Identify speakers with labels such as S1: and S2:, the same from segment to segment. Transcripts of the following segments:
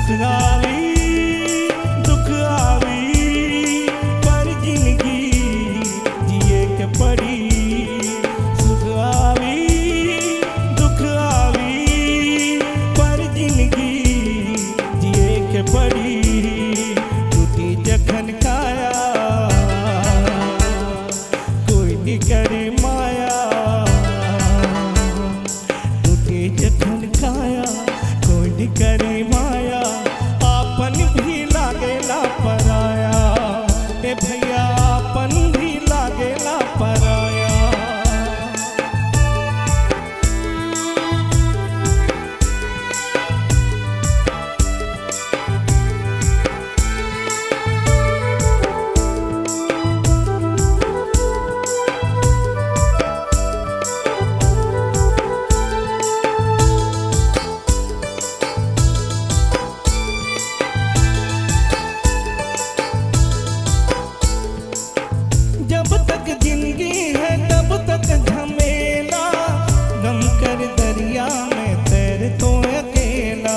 S1: सुख आवी दुख आवी पर जिंदगी जिए के पड़ी। सुख आवी दुख आवी पर जिंदगी जिए के पड़ी। टूटी जखन काया कोई नहीं करे माया। टूटी जखन काया कोई नहीं करे माया। आपन भी लागेला पराया ए भैया, आपन भी लागेला पराया। जब तक जिंदगी है तब तक झमेला, गम कर दरिया में तैर तो अकेला।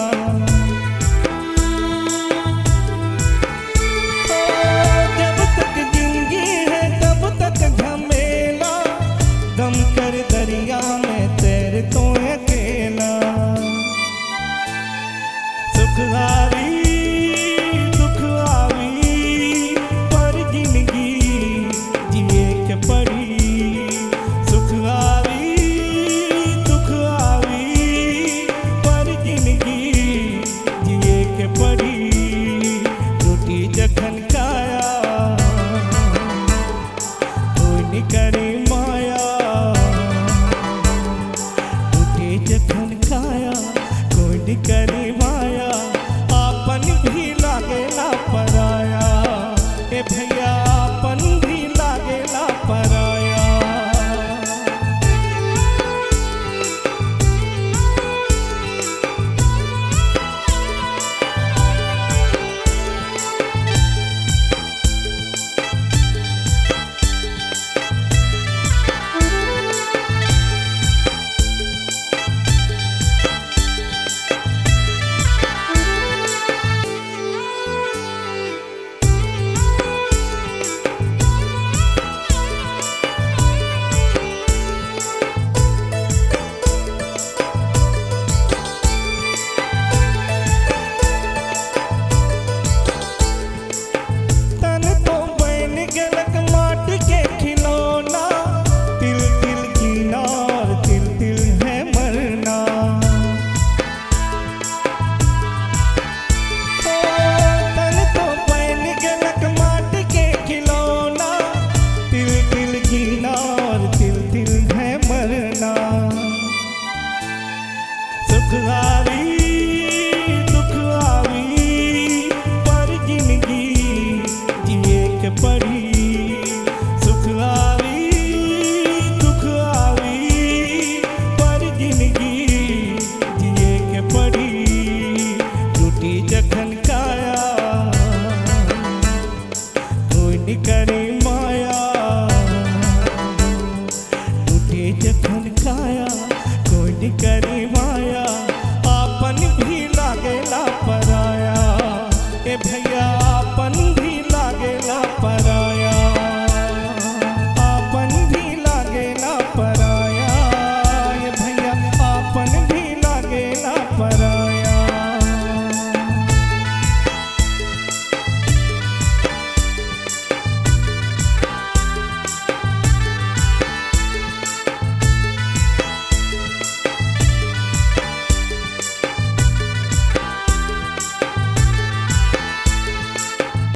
S1: जब तक जिंदगी है तब तक झमेला, गम कर दरिया में तैर तो अकेला। सुख आवी दुख आवी पर जिंदगी जिए के पड़ी। सुख आवी दुख आवी पर जिंदगी जिए के पड़ी। टूटी जखन काया कोई नहीं करे माया। टूटी जखन काया कोई नहीं करे